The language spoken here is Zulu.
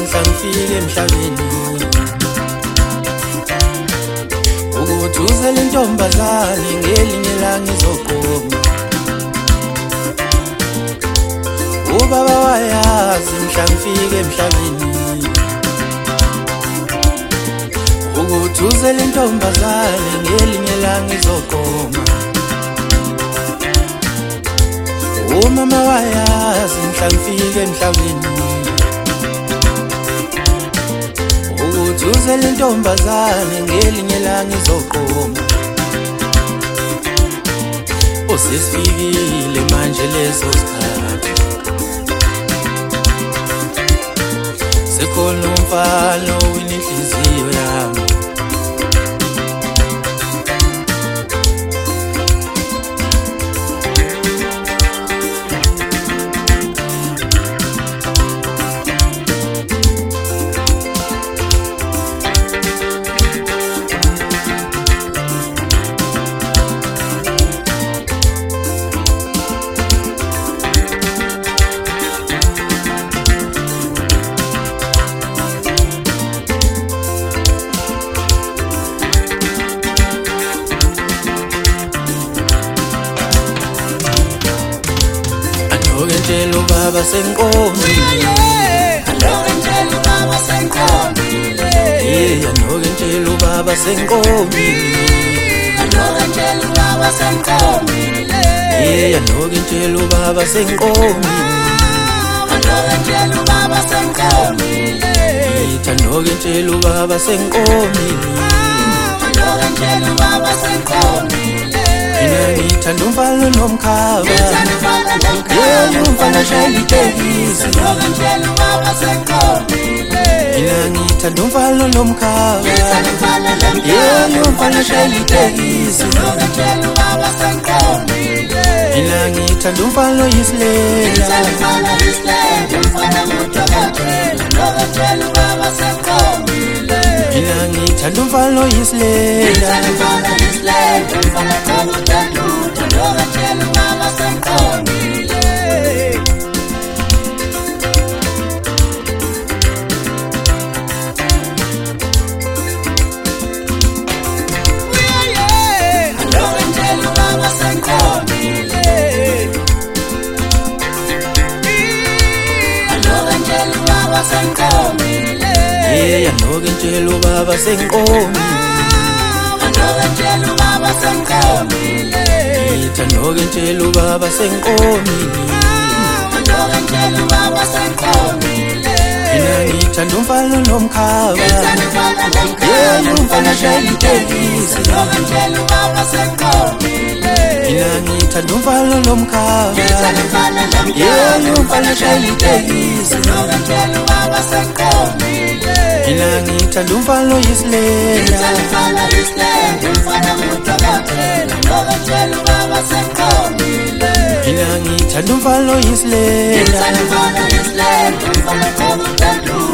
mhla ngifike emhlabeni ukuthi uze le ntombazane ngelinye ilanga izoqoma. Ubaba wayazi mhla ngifike emhlabeni ukuthi uze le ntombazane ngelinye ilanga izoqoma. Umama wayazi mhla ngifike emhlabeni ukuthi uze le ntombazane ngelinye ilanga izoqoma. Sesifikile manje leso sikhathi, sekhona umfana owina inhliziyo yami. Ngitshela ubaba sengiqomile, ngitshela ubaba sengiqomile, ngitshela ubaba sengiqomile, ngitshela ubaba sengiqomile, ngitshela ubaba sengiqomile, ngitshela ubaba sengiqomile, ngitshela ubaba sengiqomile, ngitshela ubaba sengiqomile. Ngithanda umfana nomkhaba, umfana shayela itekisi. Ngitshela ubaba sengiqomile, ngithanda umfana nomkhaba, umfana shayela itekisi. ngitshela ubaba sengiqomile, ngithanda umfana oyisilela, umfana ngudokotela. Ngitshela ubaba sengiqomile, ngithanda umfana oyisilela, umfana ngitshela ubaba sengiqomile. Ngitshela ubaba sengiqomile, ngitshela ubaba sengiqomile, ngitshela ubaba sengiqomile, ngitshela ubaba sengiqomile, ngitshela ubaba sengiqomile, ngitshela ubaba sengiqomile. ngithanda umfana nomkhaba, umfana shayela itekisi. Ngitshela ubaba sengiqomile, ngithanda umfana nomkhaba, umfana shayela itekisi. ngitshela ubaba sengiqomile, ngithanda umfana oyisilela, umfana ngudokotela. Ngitshela ubaba sengiqomile, ngithanda umfana oyisilela. umfana ngudokotela.